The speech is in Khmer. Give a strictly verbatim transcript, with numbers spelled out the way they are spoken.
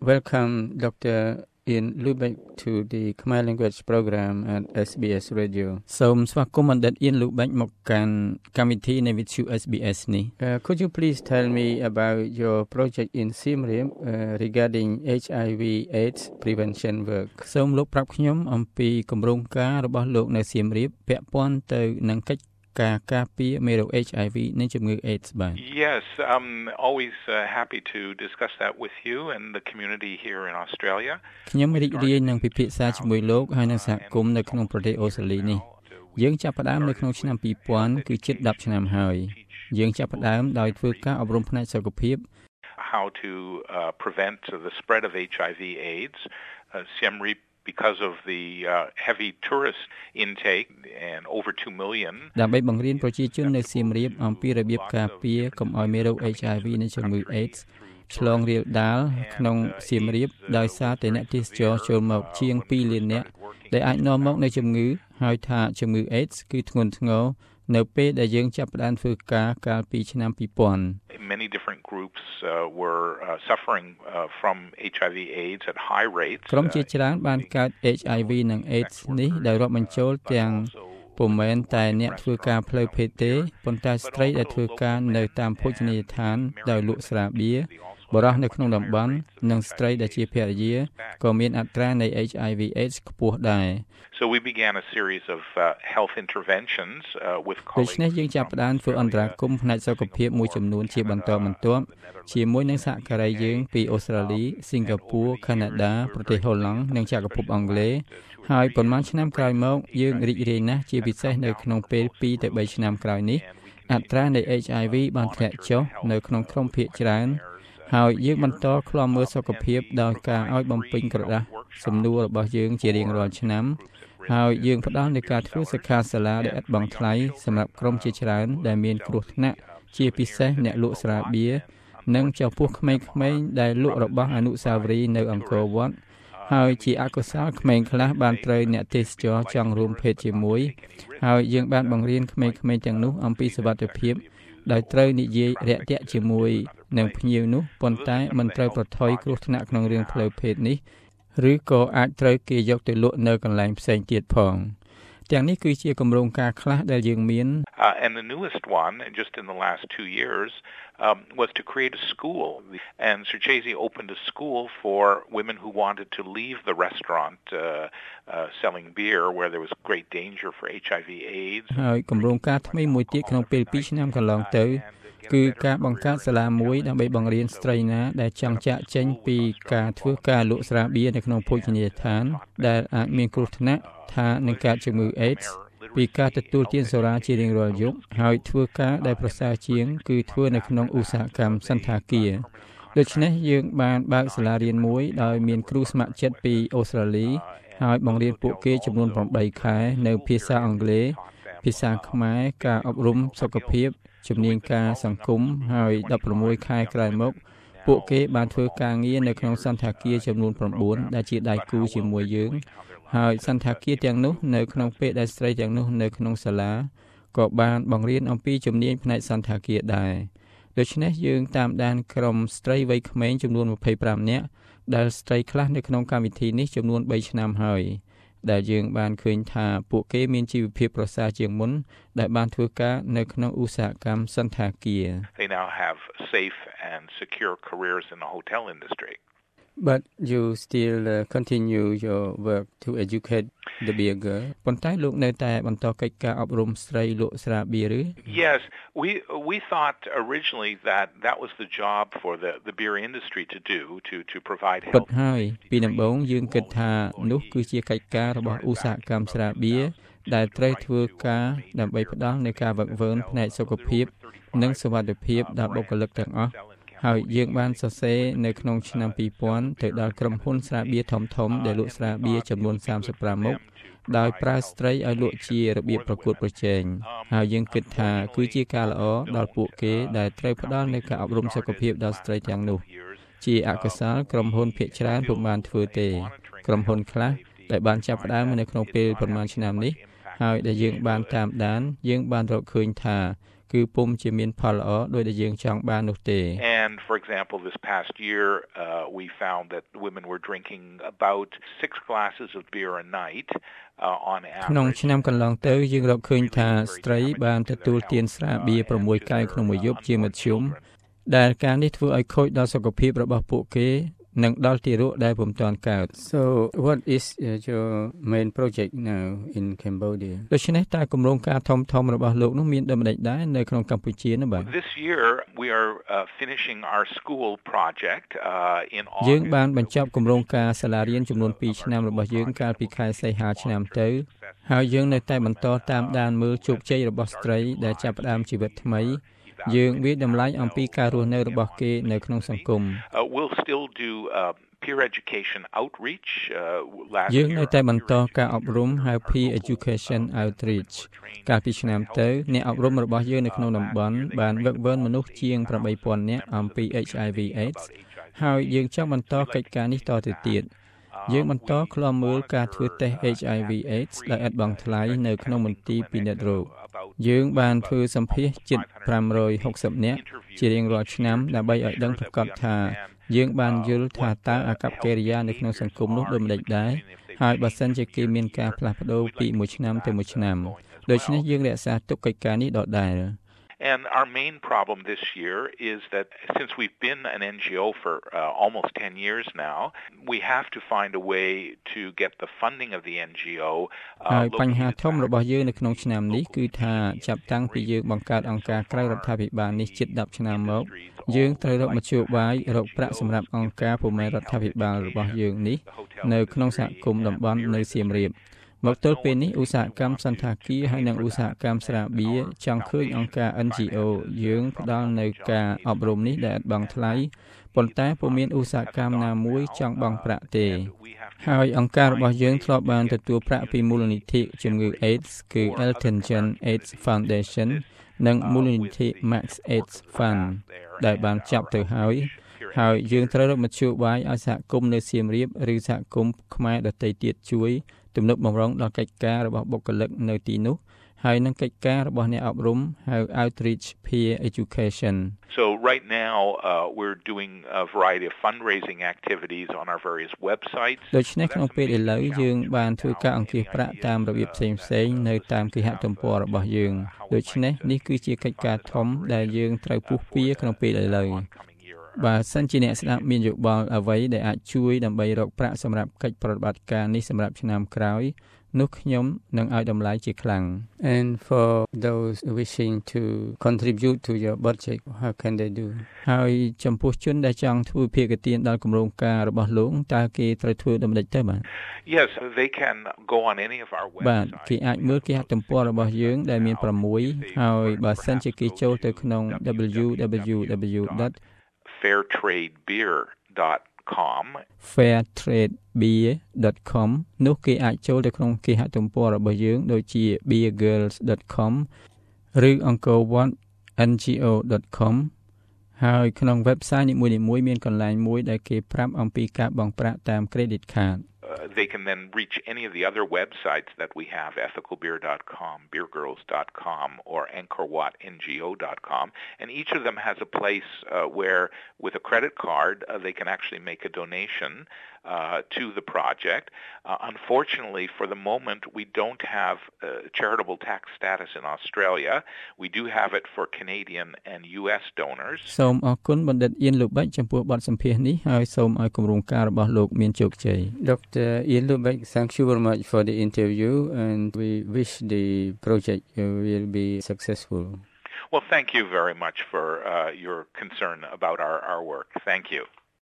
welcome Doctor Ian Lubeck to the Khmer language program at เอส บี เอส Radio សូមស្វាគមន៍បណ្ឌិត Ian Lubeck មកកាន់កម្មវិធីនៃវិទ្យុ เอส บี เอส នេះ uh, Could you please tell me about your project in Siem Reap uh, regarding เอช ไอ វី AIDS prevention work សូមលោកប្រាប់ខ្ញុំអំពីគម្រោងការរបស់លោកនៅ Siem Reap ពាក់ព័ន្ធទៅនឹងកិច្ចការការពារមេរោគ เอช ไอ វី និងជំងឺ AIDS បាទ Yes, I'm always uh, happy to discuss that with you and the community here in Australia. ខ្ញុំរីករាយនឹងពិភាក្សាជាមួយលោកហើយនឹងសហគមន៍នៅក្នុងប្រទេសអូស្ត្រាលីនេះយើងចាប់ផ្ដើមនៅក្នុងឆ្នាំពីរពាន់គឺជិតដប់ឆ្នាំហើយយើងចាប់ផ្ដើមដោយធ្វើការអប់រំផ្នែកសុខភាព How to uh, prevent the spread of เอช ไอ วี AIDS. Uh, Siem Reap because of the uh, heavy tourist intake and over two million ដើម្បីបង្រៀនប្រជាជននៅសៀមរាបអំពីរបៀបការពារកុំឲ្យមេរោគ เอช ไอ វី និងជំងឺ AIDS ឆ្លងរាលដាលក្នុងសៀមរាបដោយសារតែអ្នកទេសចរចូលមកជាងពីរលាននាក់ដែលអាចនាំមកនូវជំងឺហើយថាជំងឺ AIDS គឺធ្ងន់ធ្ងរនៅពេលដែលយើងចាប់ផ្ដើមធ្វើការកាលពីឆ្នាំពីរពាន់ Many different groups uh, were uh, suffering uh, from เอช ไอ វី AIDS at high rates ក្រុមជាច្រើនបានកើត เอช ไอ វី និង AIDS នេះដោយរាប់បញ្ចូលទាំងពុំមែនតែអ្នកធ្វើការផ្លូវភេទទេប៉ុន្តែស្ត្រីដែលធ្វើការនៅតាមភោជនីយដ្ឋានដោយលក់ស្រាបៀរបរិះនៅក្នុងតំបន់និងស្ត្រីដែលជាភរិយាក៏មានអត្រានៃ เอช ไอ វី AIDS ខ្ពស់ដែរ So we began a series of uh, health interventions uh, with colleagues ដូច្នេះយើងចាប់ផ្ដើមធ្វើអន្តរាគមន៍ផ្នែកសុខភាពមួយចំនួនជាបន្តបន្ទាប់ជាមួយនឹងសហការីយើងពីអូស្ត្រាលីសិង្ហបុរីកាណាដាប្រទេសហូឡង់និងចក្រភពអង់គ្លេសហើយប៉ុន្មានឆ្នាំក្រោយមកយើងរីករាយណាស់ជាពិសេសនៅក្នុងពេលពីរទៅបីឆ្នាំក្រោយនេះអត្រានៃ เอช ไอ វី បានធ្លាក់ចុះនៅក្នុងក្រុមភាគច្រើនហើយយើងបន្តឃ្លាំមើលសុខភាពដោយការឲ្យបំពេញក្រដាស់សំណួររបស់យើងជារៀងរាល់ឆ្នាំហើយយើងផ្ដល់នូវការធ្វើសិក្ខាសាលាដែលឥតបង់ថ្លៃសម្រាប់ក្រុមជាច្រើនដែលមានគ្រោះថ្នាក់ជាពិសេសអ្នកលក់ស្រាបៀរនិងចំពោះក្មេងៗដែលលក់របស់អនុស្សាវរីយ៍នៅអង្គរវត្តហើយជាអកុសលក្មេងខ្លះបានត្រូវអ្នកទេសចរចង់រួមភេទជាមួយហើយយើងបានបង្រៀនក្មេងៗទាំងនោះអំពីសុវត្ថិភាពដោយត្រូវនិយាយរាក់ទាក់ជាមួយនឹងភ្ញៀវនោះប៉ុន្តែមិនត្រូវប្រថុយគ្រោះថ្នាក់ក្នុងរឿងផ្លូវភេទនេះឬក៏អាចត្រូវគេយកទៅលក់នៅកន្លែងផ្សេងទៀតផងទាំងនេះគឺជាគម្រោងការខ្លះដែលយើងមាន uh, and the newest one just in the last two years um, was to create a school and Surchesi opened a school for women who wanted to leave the restaurant uh, uh, selling beer where there was great danger for เอช ไอ วี AIDS ហើយគម្រោងការថ្មីមួយទៀតក្នុងពេលពីរឆ្នាំកន្លងទៅគឺការបង្កើតសាលាមួយដើម្បីបង្រៀនស្ត្រីណាដែលចង់ចាកចេញពីការធ្វើការលក់ស្រាបៀរនៅក្នុងភោជនីយដ្ឋានដែលអាចមានគ្រោះថ្នាក់ថានឹងកើតជំងឺ AIDS ពីការទទួលទានសូរ៉ាជារៀងរាល់យប់ហើយធ្វើការដែលប្រសើរជាងគឺធ្វើនៅក្នុងឧស្សាហកម្មសន្តាគារដូច្នេះយើងបានបើកសាលារៀនមួយដោយមានគ្រូស្ម័គ្រចិត្តពីអូស្ត្រាលីហើយបង្រៀនពួកគេចំនួនប្រាំបីខែនៅភាសាអង់គ្លេសភាសាខ្មែរការអប់រំសុខភាពជំនាញការសង្គមហើយដប់ប្រាំមួយខែក្រោយមកពួកគេបានធ្វើការងារនៅក្នុងសន្តាគារចំនួនប្រាំបួនដែលជាដៃគូជាមួយយើងហើយសន្តាគារទាំងនោះនៅក្នុងពេលដែលស្ត្រីទាំងនោះនៅក្នុងសាលាក៏បានបង្រៀនអំពីជំនាញផ្នែកសន្តាគារដែរដូច្នេះយើងតាមដានក្រុមស្ត្រីវ័យក្មេងចំនួនម្ភៃប្រាំនាក់ដែលស្ត្រីខ្លះនៅក្នុងកម្មវិធីនេះចំនួនបីឆ្នាំហើយដែលយើងបានឃើញថាពួកគេមានជីវភាពប្រសើរជាងមុនដែលបានធ្វើការនៅក្នុងឧស្សាហកម្មសន្តាគារ They now have safe and secure careers in the hotel industry. But you still uh, continue your work to educate the beer girl ប៉ុន្តែលោកនៅតែបន្តកិច្ចការអប់រំស្ត្រីលក់ស្រាបៀរឬ Yes, we we thought originally that that was the job for the the beer industry to do to to provide help. ពិតហើយពីដំបូងយើងគិតថានោះគឺជាកិច្ចការរបស់ឧស្សាហកម្មស្រាបៀរដែលត្រូវធ្វើការដើម្បីផ្ដល់នូវការវឹកវើផ្នែកសុខភាពនិងសុវត្ថិភាពដល់បុគ្គលិកទាំងអស់ហើយយើងបានសរសេរនៅក្នុងឆ្នាំពីរពាន់ទៅដល់ក្រុមហ៊ុនស្រាបៀរធំៗដែលលក់ស្រាបៀរចំនួនសាមសិបប្រាំមុខដោយប្រើស្ត្រីឲ្យលក់ជារបៀបប្រកួតប្រជែងហើយយើងគិតថាគឺជាការល្អដល់ពួកគេដែលត្រូវផ្ដល់នូវការអប់រំសុខភាពដល់ស្ត្រីទាំងនោះជាអកុសលក្រុមហ៊ុនភាគច្រើនពុំបានធ្វើទេក្រុមហ៊ុនខ្លះដែលបានចាប់ផ្ដើមនៅក្នុងពេលប្រហែលឆ្នាំនេះហើយដែលយើងបានតាមដានយើងបានរកឃើញថាគឺពុំជាមានផលល្អដោយដែលយើងចង់បាននោះទេ And for example, this past year, uh, we found that women were drinking about six glasses of beer a night uh, on ក្នុង average. ឆ្នាំកន្លងទៅយើងរកឃើញថាស្ត្រីបានទទួលទានស្រាបៀរ6កែវក្នុងមួយយប់ជាមធ្យមដែលការនេះធ្វើឲ្យខូចដល់សុខភាពរបស់ពួកគេនិងដល់ទារកដែលពុំទាន់កើត So what is uh, your main project now in Cambodia? ដូច្នេះតើគម្រោងការធំធំរបស់លោកនោះមានដូចម្តេចដែរនៅក្នុងកម្ពុជានោះបាទ This year we are uh, finishing our school project uh, in August. យើងបានបញ្ចប់គម្រោងការសាលារៀនចំនួនពីរឆ្នាំរបស់យើងកាលពីខែសីហាឆ្នាំទៅហើយយើងនៅតែបន្តតាមដានមើលជោគជ័យរបស់ស្ត្រីដែលចាប់ផ្ដើមជីវិតថ្មីយើងវាតម្លៃអំពីការរស់នៅរបស់គេនៅក្នុងសង្គម We'll still do uh, peer education outreach uh, last យើងនៅតែបន្តការអប់រំហៅ peer education outreach កាលពីឆ្នាំទៅអ្នកអប់រំរបស់យើងនៅក្នុងតំបន់បានវឹកវើមនុស្សជាងeight thousandនាក់អំពី H I V AIDS ហើយយើងចង់បន្តកិច្ចការនេះតទៅទៀតយើងបន្តឃ្លាំមើលការធ្វើតេស្ត H I V AIDS ដោយឥតបង់ថ្លៃនៅក្នុងមន្ទីរពិនិត្យរោគយើងបានធ្វើសម្ភាសន៍ជិតfive hundred sixtyនាក់ជារៀងរាល់ឆ្នាំដើម្បីឲ្យដឹងប្រកាសថាយើងបានយល់ថាតើអាកប្បកិរិយានៅក្នុងសង្គមនោះដូចម្តេចដែរហើយបើសិនជាគេមានការផ្លាស់ប្ដូរពីមួយឆ្នាំទៅមួយឆ្នាំដូច្នេះយើងរក្សាទុកកិច្ចការនេះដដែល And our main problem this year is that since we've been an N G O for uh, almost ten years now, we have to find a way to get the funding of the N G O. ហើយបញ្ហាធំរបស់យើងនៅក្នុងឆ្នាំនេះគឺថាចាប់តាំងពីយើងបង្កើតអង្គការក្រៅរដ្ឋាភិបាលនេះជិតtenឆ្នាំមកយើងត្រូវរកមធ្យោបាយរកប្រាក់សម្រាប់អង្គការពុំមែនរដ្ឋាភិបាលរបស់យើងនេះនៅក្នុងសហគមន៍តំបន់នៅសៀមរាបមកទល់ពេលនេះឧស្សាហកម្មសន្តាគារហើយនិងឧស្សាហកម្មស្រាបៀរចង់ឃើញអង្គការ N G O យើងផ្ដល់នៅការអប់រំនេះដែលឥតបង់ថ្លៃប៉ុន្តែពុំមានឧស្សាហកម្មណាមួយចង់បង់ប្រាក់ទេហើយអង្គការរបស់យើងធ្លាប់បានទទួលប្រាក់ពីមូលនិធិជំងឺ AIDS គឺ Elton John AIDS Foundation និងមូលនិធិ Max AIDS Fund ដែលបានចាប់ទៅហើយហើយយើងត្រូវរកមធ្យោបាយឲ្យសហគមន៍នៅសៀមរាបឬសហគមន៍ខ្មែរដទៃទៀតជួយទំនុកបម្រុងដល់កិច្ចការរបស់បុគ្គលិកនៅទីនោះហើយនឹងកិច្ចការរបស់អ្នកអប់រំហៅ outreach peer education. So right now uh, we're doing a variety of fundraising activities on our various websites. ដូច្នេះក្នុងពេលឥឡូវយើងបានធ្វើការអង្គាសប្រាក់តាមរបៀបផ្សេងៗនៅតាមគេហទំព័ររបស់យើងដូច្នេះនេះគឺជាកិច្ចការធំដែលយើងត្រូវពុះពៀក្នុងពេលឥឡូវបើសិនជាអ្នកស្ដាប់មានយោបល់អ្វីដែលអាចជួយដើម្បីរកប្រាក់សម្រាប់កិច្ចប្រតិបត្តិការនេះសម្រាប់ឆ្នាំក្រោយនោះខ្ញុំនឹងឲ្យតម្លៃជាខ្លាំង And for those wishing to contribute to your budget how can they do ហើយចំពោះជនដែលចង់ធ្វើភាគទានដល់គម្រោងការរបស់លោកតើគេត្រូវធ្វើដូចម្តេចទៅបាទ Yes they can go on any of our websites បាទគេអាចមើលគេហទំព័ររបស់យើងដែលមានsixហើយបើសិនជាគេចូលទៅក្នុង w w w dot fairtradebeer dot com fairtradebeer dot com នោះគេអាចចូលទៅក្នុងគេហទំព័ររបស់យើងដូចជា beer girls dot com ឬ angkor wat n g o dot com ហើយក្នុង website នីមួយៗមានកន្លែងមួយដែលគេប្រាប់អំពីការបង់ប្រាក់តាម credit card Uh, they can then reach any of the other websites that we have, ethical beer dot com, beer girls dot com, or angkor wat n g o dot com. And each of them has a place uh, where, with a credit card, uh, they can actually make a donation uh, to the project. Uh, unfortunately, for the moment, we don't have uh, charitable tax status in Australia. We do have it for Canadian and U S donors. សូមអរគុណបណ្ឌិតអៀនលូបេកចំពោះបទសម្ភាសន៍នេះហើយសូមឲ្យគម្រោងការរបស់លោកមានជោគជ័យ Doctor Ian Lubeck, thank you very much for the interview and we wish the project will be successful. Well, thank you very much for uh, your concern about our, our work. Thank you.